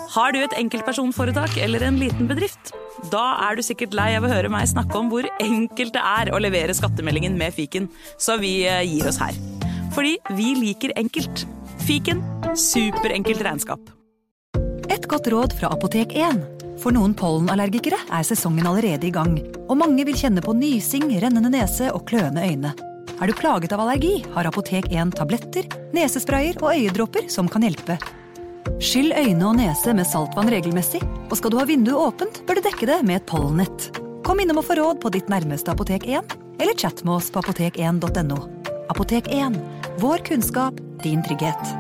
Har du et enkeltpersonforetak eller en liten bedrift? Da du sikkert lei av å høre meg snakke om hvor enkelt det å levere skattemeldingen med Fiken, så vi gir oss her. Fordi vi liker enkelt. Fiken, superenkelt regnskap. Et godt råd fra Apotek 1. For noen pollenallergikere sesongen allerede i gang, og mange vil kjenne på nysing, rennende nese og kløende øyne. Du plaget av allergi, har Apotek 1 tabletter, nesesprayer og øyedråper som kan hjelpe. Skyll øyne og nese med saltvann regelmessig, og skal du ha vinduet åpent, bør du dekke det med et pollennett. Kom innom og få råd på ditt nærmeste Apotek 1, eller chat med oss på apotek1.no. Apotek 1. Vår kunnskap, din trygghet.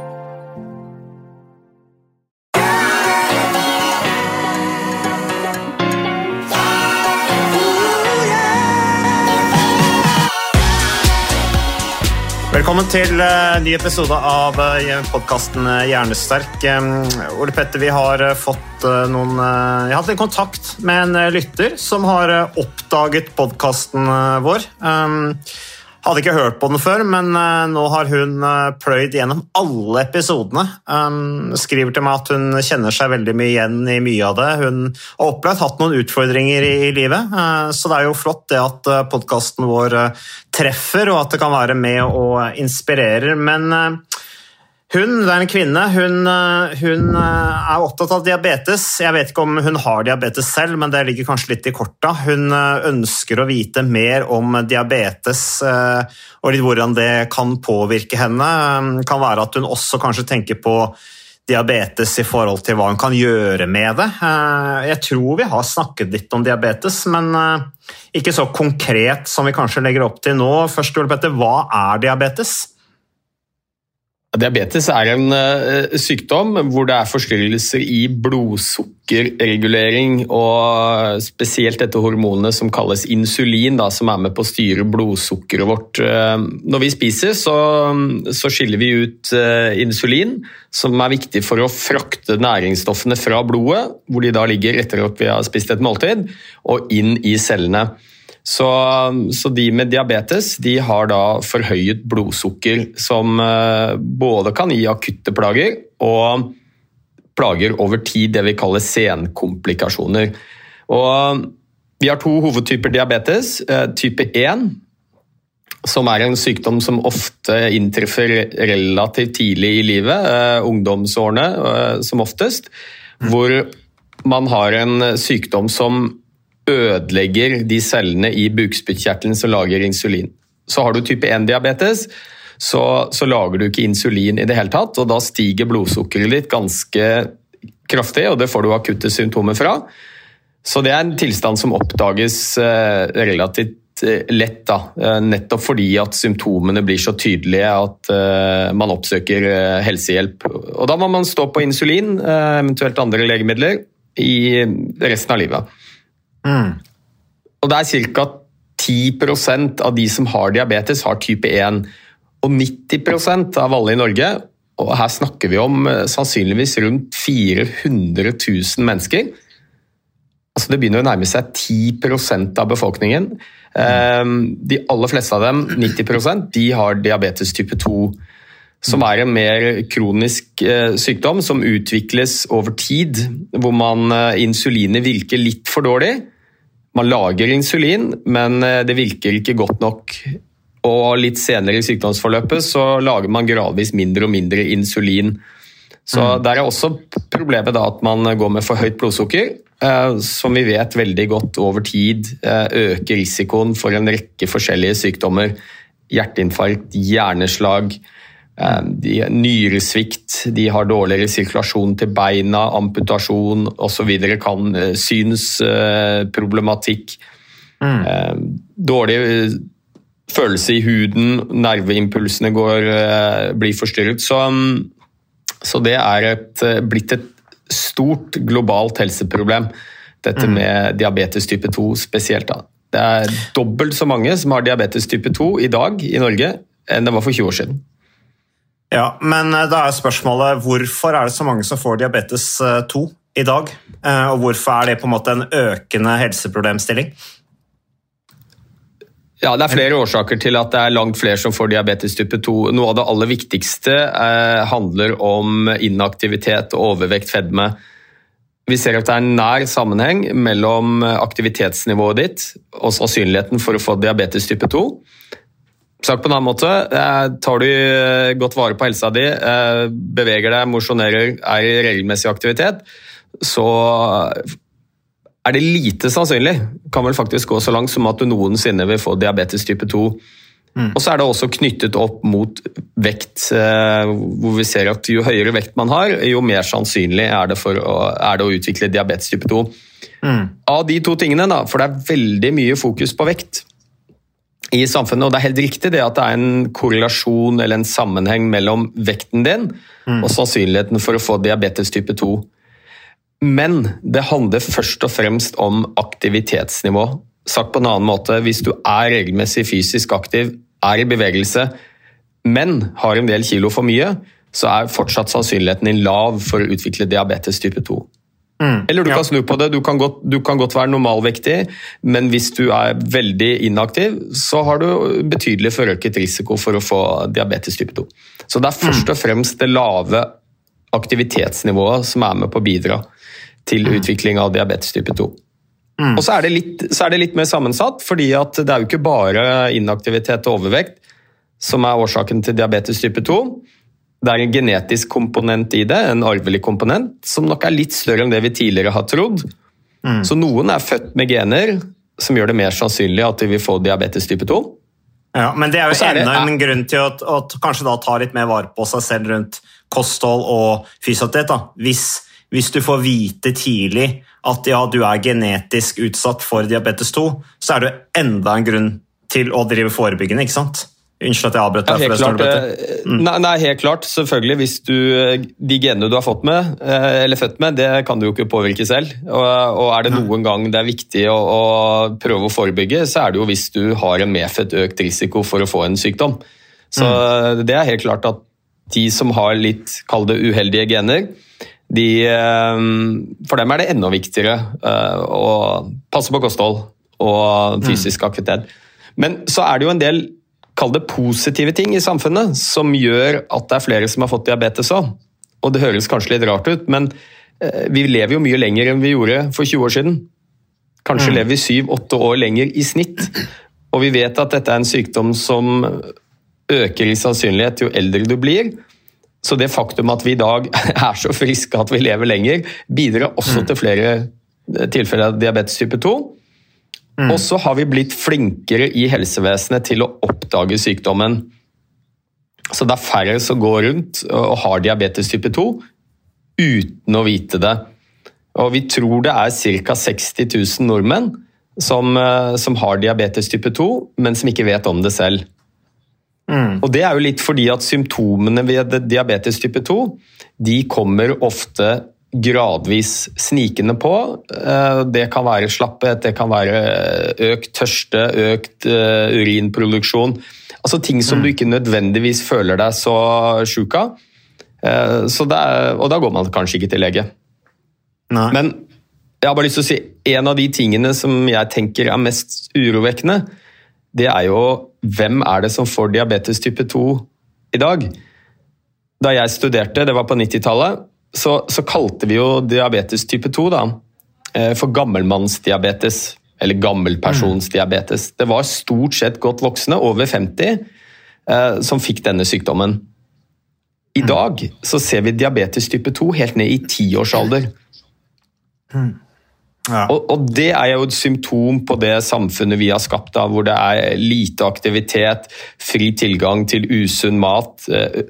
Velkommen til ny episode av podcasten Hjernesterk. Ole Petter, vi har fått jeg har hatt litt kontakt med en lytter som har oppdaget podcasten vår. Hadde ikke hørt på den før, men nå har hun pløyd gjennom alle episodene. Skriver til meg at hun kjenner seg veldig mye igjen i mye av det. Hun har opplevd hatt noen utfordringer i livet, så det jo flott det at podcasten vår treffer, og at det kan være med og inspirerer. Men hun, det en kvinne, hun opptatt av diabetes. Jeg vet ikke om hun har diabetes selv, men det ligger kanskje litt i korta. Hun ønsker å vite mer om diabetes, og litt hvordan det kan påvirke henne. Kan være at hun også kanskje tenker på diabetes i forhold til hva hun kan gjøre med det. Jeg tror vi har snakket litt om diabetes, men ikke så konkret som vi kanskje legger opp til nå. Først, Ole Petter, hva diabetes? Diabetes en sykdom hvor det forstyrrelser i blodsukkerregulering, og spesielt dette hormonet som kalles insulin, da, som med på å styre blodsukkeret vårt. Når vi spiser, så skiller vi ut insulin, som viktig for å frakte næringsstoffene fra blodet, hvor de da ligger etter at vi har spist et måltid, og inn i cellene. Så de med diabetes, de har da forhøyet blodsukker som både kan gi akutte plager og plager over tid, det vi kaller senkomplikasjoner. Og vi har 2 hovedtyper diabetes. Type 1, som en sykdom som ofte inntreffer relativt tidlig i livet, ungdomsårene som oftest, hvor man har en sykdom som ødelegger de cellene i bukspyttkjertelen som lager insulin. Så har du type 1-diabetes, så lager du ikke insulin i det hele tatt, og da stiger blodsukkeret ditt ganske kraftig, og det får du akutte symptomer fra. Så det en tilstand som oppdages relativt lett, da, nettopp fordi at symptomene blir så tydelige at man oppsøker helsehjelp. Og da må man stå på insulin, eventuelt andre legemidler, i resten av livet. Og det cirka 10% av de som har diabetes har type 1, og 90% av alle i Norge, og her snakker vi om sannsynligvis rundt 400 000 mennesker. Altså det begynner å nærme seg 10% av befolkningen. De aller fleste av dem, 90%, de har diabetes type 2, som en mer kronisk sykdom som utvikles over tid, hvor insulinet virker litt for dårlig. Man lager insulin, men det virker ikke godt nok. Og litt senere i sykdomsforløpet så lager man gradvis mindre og mindre insulin. Så der også problemet da at man går med for høyt blodsukker, som vi vet veldig godt over tid øker risikoen for en rekke forskjellige sykdommer. Hjerteinfarkt, hjerneslag, nyresvikt, de har dårligere sirkulasjon til beina, amputasjon og så videre, kan synsproblematikk, dårlig følelse i huden, nerveimpulsene blir forstyrret. Så det blitt et stort globalt helseproblem, dette med diabetes type 2 spesielt. Da. Det dobbelt så mange som har diabetes type 2 i dag i Norge enn det var for 20 år siden. Ja, men da spørsmålet, hvorfor det så mange som får diabetes 2 i dag? Og hvorfor det på en måte en økende helseproblemstilling? Ja, det flere årsaker til at det langt flere som får diabetes type 2. Noe av det aller viktigste handler om inaktivitet, overvekt, fedme. Vi ser at det en nær sammenheng mellom aktivitetsnivået ditt og sannsynligheten for å få diabetes type 2. Sagt på en annen måte, tar du godt vare på helsa di, beveger deg, mosjonerer, i regelmessig aktivitet, så det lite sannsynlig, kan vel faktisk gå så langt som at du noensinne vil få diabetes type 2. Og så det også knyttet opp mot vekt, hvor vi ser at jo høyere vekt man har, jo mer sannsynlig det å utvikle diabetes type 2. Av de to tingene, da, for det veldig mye fokus på vekt i samfunnet, og det helt riktig det at det en korrelasjon eller en sammenheng mellom vekten din og sannsynligheten for å få diabetes type 2. Men det handler først og fremst om aktivitetsnivå. Sagt på en annen måte, hvis du regelmessig fysisk aktiv, i bevegelse, men har en del kilo for mye, så fortsatt sannsynligheten din lav for å utvikle diabetes type 2. Eller du kan snu på det, du kan godt være normalvektig, men hvis du veldig inaktiv, så har du betydelig forøket risiko for å få diabetes type 2. Så det først og fremst det lave aktivitetsnivået som med på å bidra til utvikling av diabetes type 2. Og så det litt mer sammensatt, fordi at det jo ikke bare inaktivitet og overvekt som årsaken til diabetes type 2. Det en genetisk komponent i det, en arvelig komponent, som nok litt større enn det vi tidligere har trodd. Så noen født med gener som gjør det mer sannsynlig at de vil få diabetes type 2. Ja, men det jo enda en grunn til å kanskje da ta litt mer vare på seg selv rundt kosthold og fysioterapi, da. Hvis du får vite tidlig at ja, du genetisk utsatt for diabetes 2, så det enda en grunn til å drive forebyggende, ikke sant? Unnskyld at jeg avbrøt deg. Nei, helt klart. Selvfølgelig, hvis de genene du har fått med, eller født med, det kan du jo ikke påvirke selv. Og det noen gang det viktig å prøve å forebygge, så det jo hvis du har en medfødt økt risiko for å få en sykdom. Så det helt klart at de som har litt, kall det uheldige gener, for dem det enda viktigere å passe på kosthold og fysisk aktivitet. Men så det jo en del, kall det positive ting i samfunnet, som gjør at det flere som har fått diabetes også. Og det høres kanskje litt rart ut, men vi lever jo mye lenger enn vi gjorde for 20 år siden. Kanskje lever vi 7-8 år lenger i snitt. Og vi vet at dette en sykdom som øker i sannsynlighet jo eldre du blir. Så det faktum at vi i dag så friske at vi lever lenger, bidrar også til flere tilfeller av diabetes type 2. Og så har vi blitt flinkere i helsevesenet til å oppdage sykdommen. Så det færre som går rundt og har diabetes type 2 uten å vite det. Og vi tror det ca. 60 000 nordmenn som har diabetes type 2, men som ikke vet om det selv. Og det jo litt fordi at symptomene ved diabetes type 2, de kommer ofte gradvis snikende på. Det kan være slapphet, det kan være økt tørste, økt urinproduksjon. Altså ting som du ikke nødvendigvis føler deg så syk av. Og da går man kanskje ikke til lege. Nei. Men jeg har bare lyst til å si, en av de tingene som jeg tenker mest urovekkende, det jo hvem det som får diabetes type 2 i dag. Da jeg studerte, det var på 90-tallet, så kalte vi jo diabetes type 2 da, for gammelmannsdiabetes, eller gammelpersonsdiabetes. Det var stort sett godt voksne, over 50, som fikk denne sykdommen. I dag så ser vi diabetes type 2 helt ned i 10-årsalder. Ja. Og det jo et symptom på det samfunnet vi har skapt da, hvor det lite aktivitet, fri tilgang til usunn mat.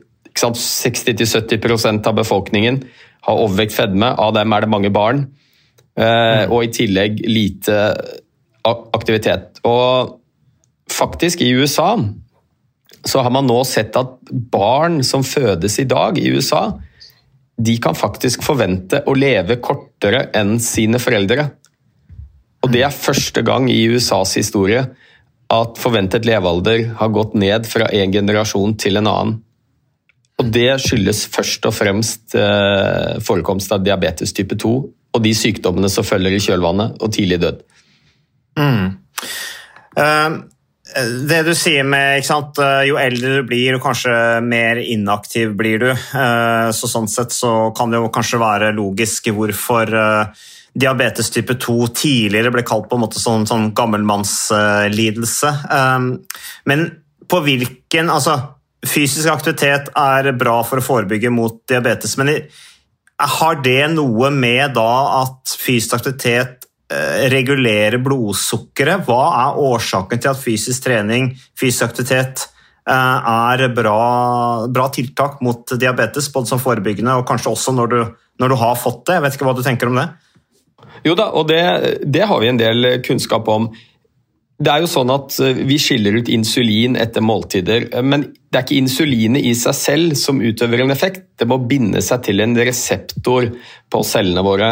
60-70% av befolkningen har overvekt fedme, av dem det mange barn, og i tillegg lite aktivitet. Og faktisk i USA så har man nå sett at barn som fødes i dag i USA, de kan faktisk forvente å leve kortere enn sine foreldre. Og det første gang i USAs historie at forventet levealder har gått ned fra en generasjon til en annen. Og det skyldes først og fremst forekomst av diabetes type 2 og de sykdommene som følger i kjølvannet og tidlig død. Det du sier med, ikke sant, jo eldre du blir, og kanskje mer inaktiv blir du, så sånn sett så kan det jo kanskje være logisk hvorfor diabetes type 2 tidligere ble kalt på en måte sånn gammelmannslidelse. Men på hvilken, altså fysisk aktivitet er bra for å forebygge mot diabetes, men har det noe med da at fysisk aktivitet regulere blodsukkeret? Hva er årsaken til at fysisk trening, fysisk aktivitet er bra tiltak mot diabetes, både som forebyggende og kanskje også når du har fått det? Jeg vet ikke hva du tenker om det? Jo da, og det har vi en del kunnskap om. Det er jo sånn at vi skiller ut insulin etter måltider, men det er ikke insulinet i seg selv som utøver en effekt. Det må binde seg til en reseptor på cellene våre.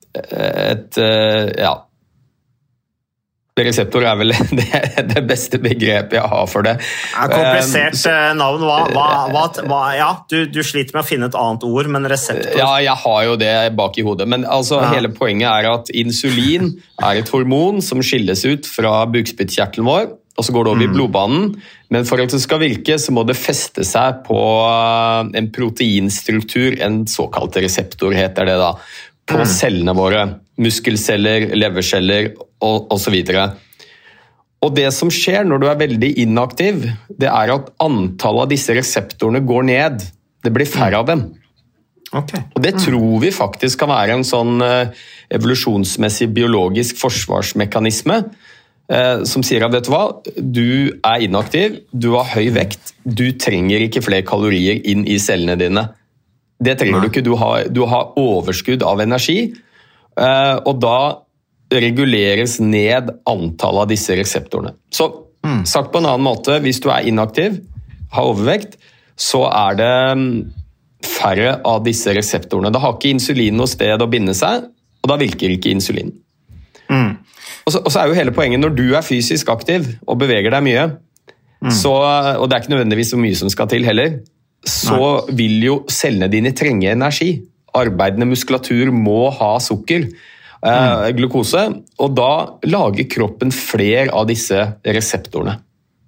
Reseptor er vel det beste begrepet jeg har for det. Komplisert navn. Du sliter med å finne et annet ord, men reseptor. Ja, jeg har jo det bak i hodet, men altså, hele poenget er at insulin er et hormon som skilles ut fra bukspyttkjertelen vår, og så går det over i blodbanen, men for at det skal virke så må det feste seg på en proteinstruktur, en såkalt reseptor heter det da, på cellene våre, muskelceller, leverceller og så videre. Og det som skjer når du er veldig inaktiv, det er at antallet av disse reseptorene går ned. Det blir færre av dem. Okay. Og det tror vi faktisk kan være en sånn evolusjonsmessig biologisk forsvarsmekanisme som sier at, vet du hva, du er inaktiv, du har høy vekt, du trenger ikke flere kalorier inn i cellene dine. Det trenger du ikke, du har overskudd av energi, og da reguleres ned antallet av disse reseptorene. Så sagt på en annen måte, hvis du er inaktiv, har overvekt, så er det færre av disse reseptorene. Da har ikke insulin noe sted å binde seg, og da virker ikke insulin. Og så er jo hele poenget, når du er fysisk aktiv og beveger deg mye, og det er ikke nødvendigvis så mye som skal til heller, så vil jo cellene dine trenge energi. Arbeidende muskulatur må ha sukker, glukose, og da lager kroppen flere av disse reseptorene.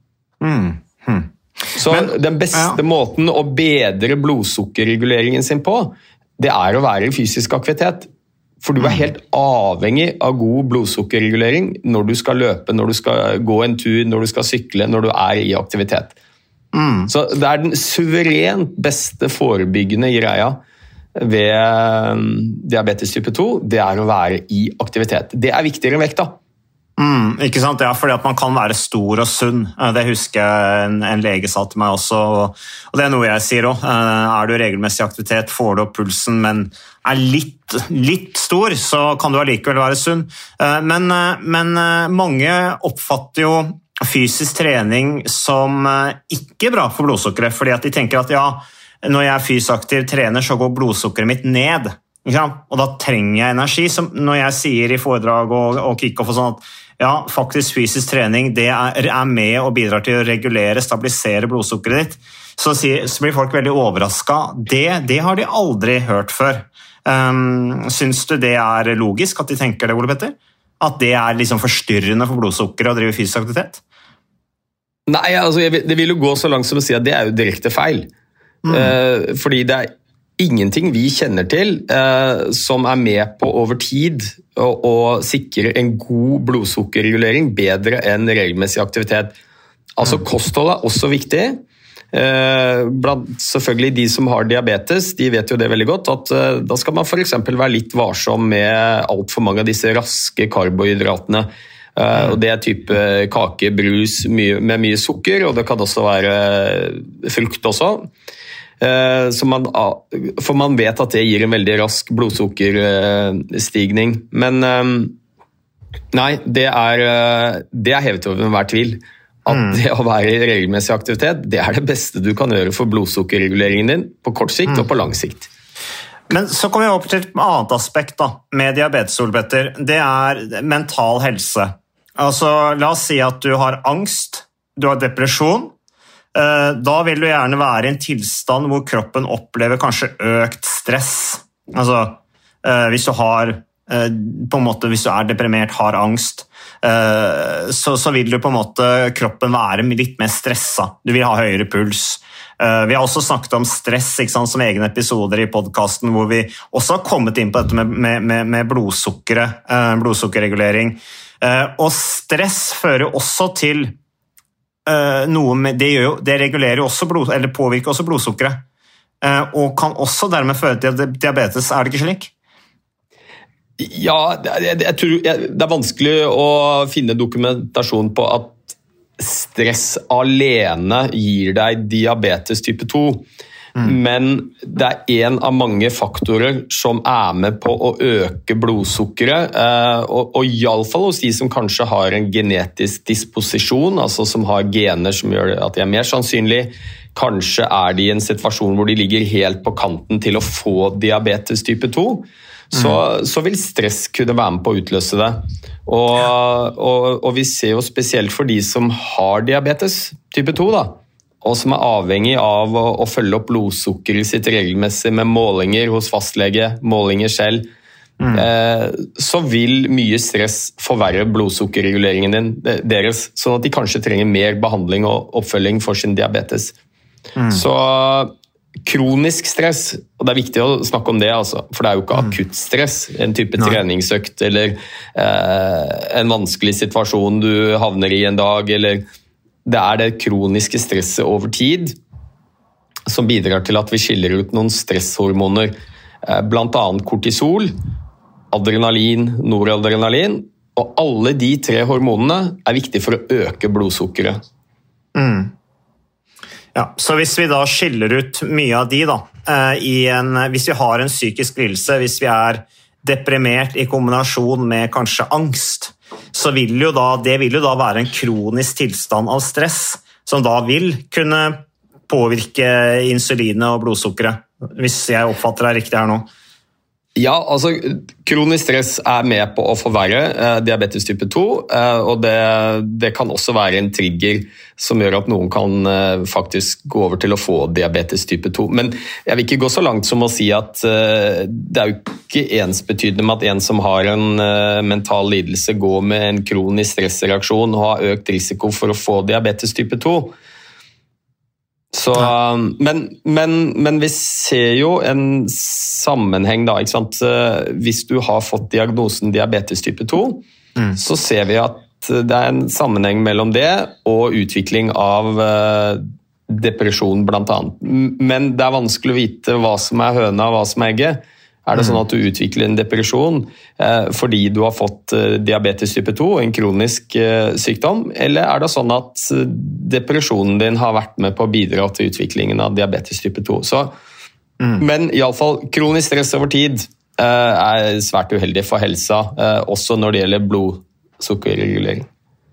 Så den beste måten å bedre blodsukkerreguleringen sin på, det er å være i fysisk aktivitet. For du er helt avhengig av god blodsukkerregulering når du skal løpe, når du skal gå en tur, når du skal sykle, når du er i aktivitet. Så det er den suverent beste forebyggende greia ved diabetes type 2, det er å være i aktivitet. Det er viktigere enn vekt da. Ikke sant? Ja, fordi at man kan være stor og sunn. Det husker jeg en lege sa til meg også, og det er noe jeg sier også. Er du i regelmessig aktivitet, får du opp pulsen, men er litt stor, så kan du allikevel være sunn. Men mange oppfatter jo fysisk trening som ikke bra for blodsukkeret, fordi at de tenker at ja, når jeg er fysisk aktiv trener, så går blodsukkeret mitt ned. Og da trenger jeg energi. Som når jeg sier i foredrag og kick-off og sånn at ja, faktisk fysisk trening det er med og bidrar til å regulere, stabilisere blodsukkeret ditt, så blir folk veldig overrasket. Det har de aldri hørt før. Syns du det er logisk at de tenker det, Ole Petter? At det er liksom forstyrrende for blodsukkeret å drive fysisk aktivitet? Nei, altså, det vil jo gå så langt som å si at det er jo direkte feil. Fordi det er ingenting vi kjenner til som er med på over tid å sikre en god blodsukkerregulering bedre enn regelmessig aktivitet. Altså kosthold er også viktig. Blant selvfølgelig de som har diabetes, de vet jo det veldig godt, at da skal man for eksempel være litt varsom med alt for mange av disse raske karbohydratene. Og det er type kake, brus med mye sukker, og det kan også være frukt også. For man vet at det gir en veldig rask blodsukkerstigning. Men nei, det er hevet over enhver tvil. At det å være i regelmessig aktivitet, det er det beste du kan gjøre for blodsukkerreguleringen din på kort sikt og på lang sikt. Men så kommer vi opp til et annet aspekt da, med diabetes, Ole Petter. Det er mental helse. Altså, la oss si at du har angst, du har depresjon. Da vil du gjerne være i en tilstand hvor kroppen opplever kanskje økt stress. Altså, hvis du har på en måte, hvis du deprimert, har angst, så vil du på en måte kroppen være litt mer stresset. Du vil ha høyere puls. Vi har også snakket om stress, ikke sant, som egne episoder i podcasten, hvor vi også har kommet inn på dette med blodsukkerregulering. Og stress fører også til noe med, det regulerer jo også eller påvirker også blodsukkeret, og kan også dermed føre til diabetes, det ikke slik? Ja, jeg tror det vanskelig å finne dokumentasjon på at stress alene gir deg diabetes type 2, men det en av mange faktorer som med på å øke blodsukkeret, og i alle fall hos de som kanskje har en genetisk disposisjon, altså som har gener som gjør at de mer sannsynlig, kanskje de i en situasjon hvor de ligger helt på kanten til å få diabetes type 2, så vil stress kunne være med på å utløse det. Og vi ser jo spesielt for de som har diabetes type 2 da, og som avhengig av å følge opp blodsukkeret sitt regelmessig med målinger hos fastlege, målinger selv, så vil mye stress forverre blodsukkerreguleringen deres, sånn at de kanskje trenger mer behandling og oppfølging for sin diabetes. Så kronisk stress, og det viktig å snakke om det, altså, for det jo ikke akutt stress, en type treningsøkt eller en vanskelig situasjon du havner i en dag, eller det det kroniske stresset over tid som bidrar til at vi skiller ut noen stresshormoner, blant annet kortisol, adrenalin, noradrenalin, og alle de 3 hormonene viktige for å øke blodsukkeret. Ja, så hvis vi da skiller ut mye av de da, hvis vi har en psykisk lidelse, hvis vi deprimert i kombinasjon med kanskje angst, så vil jo det vil jo da være en kronisk tilstand av stress, som da vil kunne påvirke insulinet og blodsukkeret, hvis jeg oppfatter det riktig her nå. Ja, altså kronisk stress med på å forverre diabetes type 2, og det kan også være en trigger som gjør at noen kan faktisk gå over til å få diabetes type 2. Men jeg vil ikke gå så langt som å si at det jo ikke ensbetydende med at en som har en mental lidelse går med en kronisk stressreaksjon og har økt risiko for å få diabetes type 2. Så, men vi ser jo en sammenheng da, ikke sant? Hvis du har fått diagnosen diabetes type 2, så ser vi at det en sammenheng mellom det og utvikling av depresjon blant annet. Men det vanskelig å vite hva som høna og hva som egget. Det sånn at du utvikler en depresjon fordi du har fått diabetes type 2, en kronisk sykdom, eller det sånn at depresjonen din har vært med på å bidra til utviklingen av diabetes type 2? Så, men i alle fall, kronisk stress over tid svært uheldig for helsa, også når det gjelder blodsukkerregulering.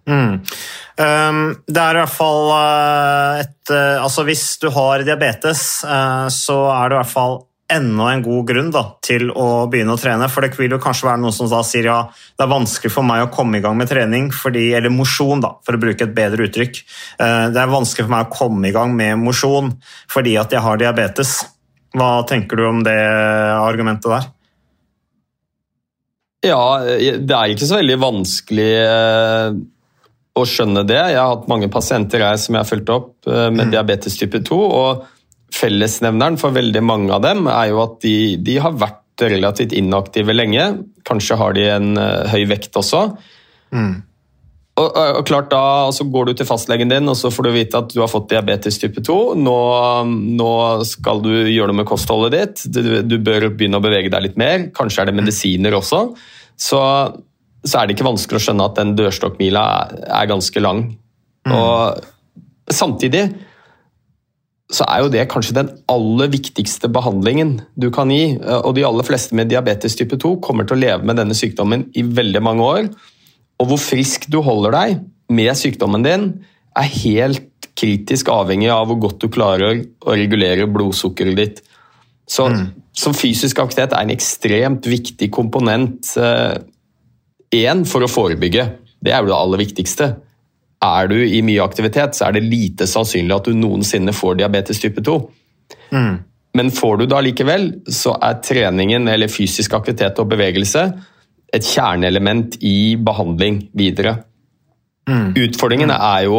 Det i hvert fall altså hvis du har diabetes, så det i hvert fall enda en god grunn da, til å begynne å trene, for det vil jo kanskje være noen som da sier ja, det vanskelig for meg å komme i gang med trening, eller mosjon da, for å bruke et bedre uttrykk. Det vanskelig for meg å komme i gang med mosjon fordi at jeg har diabetes. Hva tenker du om det argumentet der? Ja, det ikke så veldig vanskelig å skjønne det. Jeg har hatt mange pasienter som jeg har fulgt opp med diabetes type 2, og fellesnevneren for veldig mange av dem jo at de har vært relativt inaktive lenge. Kanskje har de en høy vekt også. Og klart da, så går du til fastlegen din, og så får du vite at du har fått diabetes type 2. Nå skal du gjøre noe med kostholdet ditt. Du bør begynne å bevege deg litt mer. Kanskje det medisiner også. Så det ikke vanskelig å skjønne at den dørstokkmila ganske lang. Og samtidig så jo det kanskje den aller viktigste behandlingen du kan gi, og de aller fleste med diabetes type 2 kommer til å leve med denne sykdommen i veldig mange år, og hvor frisk du holder deg med sykdommen din helt kritisk avhengig av hvor godt du klarer å regulere blodsukkeret ditt. Så fysisk aktivitet en ekstremt viktig komponent, for å forebygge. Det jo det aller viktigste. Du i mye aktivitet, så det lite sannsynlig at du noensinne får diabetes type 2. Men får du da likevel, så treningen eller fysisk aktivitet og bevegelse et kjerneelement i behandling videre. Utfordringen jo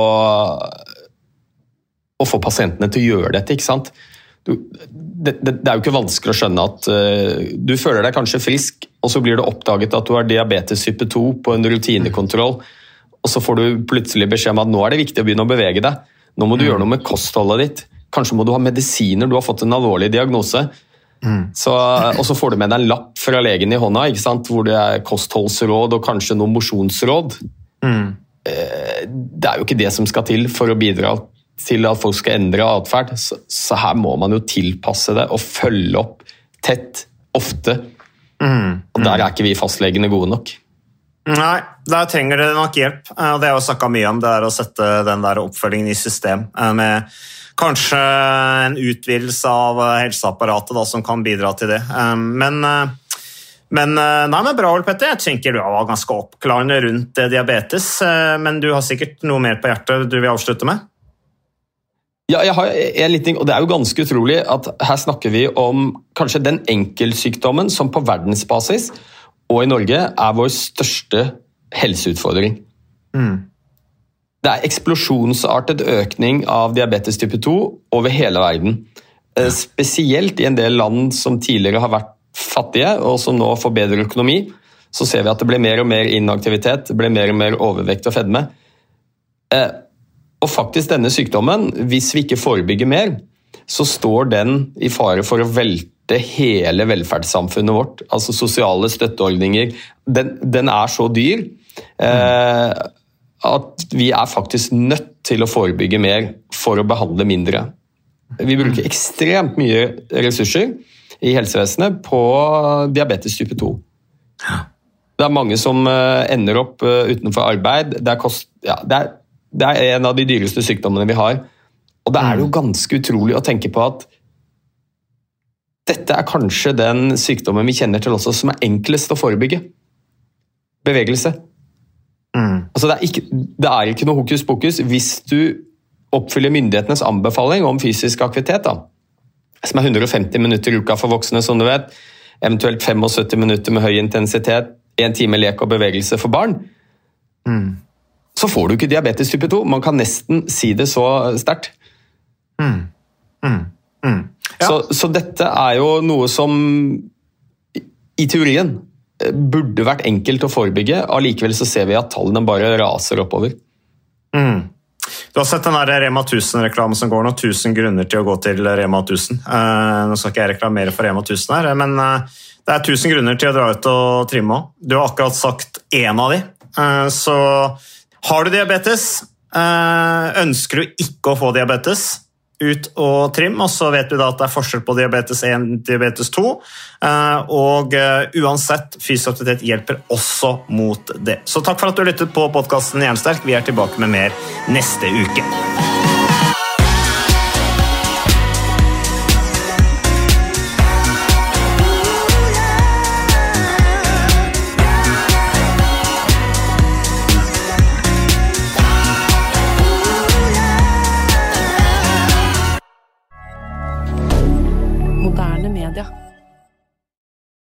å få pasientene til å gjøre dette, ikke sant? Det jo ikke vanskelig å skjønne at du føler deg kanskje frisk, og så blir det oppdaget at du har diabetes type 2 på en rutinekontroll, og så får du plutselig beskjed om at nå det viktig å begynne å bevege deg. Nå må du gjøre noe med kostholdet ditt. Kanskje må du ha medisiner, du har fått en alvorlig diagnose. Og så får du med deg en lapp fra legen i hånda, ikke sant? Hvor det kostholdsråd og kanskje noen mosjonsråd. Det jo ikke det som skal til for å bidra til at folk skal endre atferd. Så her må man jo tilpasse det og følge opp tett, ofte. Og der ikke vi fastlegene gode nok. Nei, der trenger det nok hjelp. Det har jeg jo snakket mye om, det å sette den der oppfølgingen i system, med kanskje en utvidelse av helseapparatet da, som kan bidra til det. Men bra, Ole Petter. Jeg tenker du var ganske oppklarende rundt diabetes, men du har sikkert noe mer på hjertet du vil avslutte med? Ja, jeg har en liten ting, og det jo ganske utrolig at her snakker vi om kanskje den enkelsykdommen som på verdensbasis og i Norge vår største helseutfordring. Det eksplosjonsartet økning av diabetes type 2 over hele verden. Spesielt i en del land som tidligere har vært fattige, og som nå får bedre økonomi, så ser vi at det blir mer og mer inaktivitet, det blir mer og mer overvekt og fedme. Og faktisk denne sykdommen, hvis vi ikke forebygger mer, så står den i fare for å velte hele velferdssamfunnet vårt, altså sosiale støtteordninger. Den så dyr at vi faktisk nødt til å forebygge mer for å behandle mindre. Vi bruker ekstremt mye ressurser i helsevesenet på diabetes type 2. Det mange som ender opp utenfor arbeid. Det en av de dyreste sykdommene vi har. Og det jo ganske utrolig å tenke på at dette kanskje den sykdommen vi kjenner til også som enklest å forebygge. Bevegelse. Altså det ikke noe hokus pokus hvis du oppfyller myndighetenes anbefaling om fysisk aktivitet, da, som 150 minutter i uka for voksne, som du vet, eventuelt 75 minutter med høy intensitet, 1 time lek og bevegelse for barn, så får du ikke diabetes type 2. Man kan nesten si det så sterkt. Så dette jo noe som i teorien burde vært enkelt å forebygge, allikevel så ser vi at tallene bare raser oppover. Du har sett den der Rema 1000-reklamen som går nå, 1000 grunner til å gå til Rema 1000. Nå skal ikke jeg reklamere for Rema 1000 her, men det 1000 grunner til å dra ut og trimme også. Du har akkurat sagt en av de. Så har du diabetes, ønsker du ikke å få diabetes, ut og trim, og så vet du da at det forskjell på diabetes 1 og diabetes 2, og uansett, fysisk aktivitet hjelper også mot det. Så takk for at du lyttet på podcasten Jernsterk. Vi tilbake med mer neste uke. Moderne media.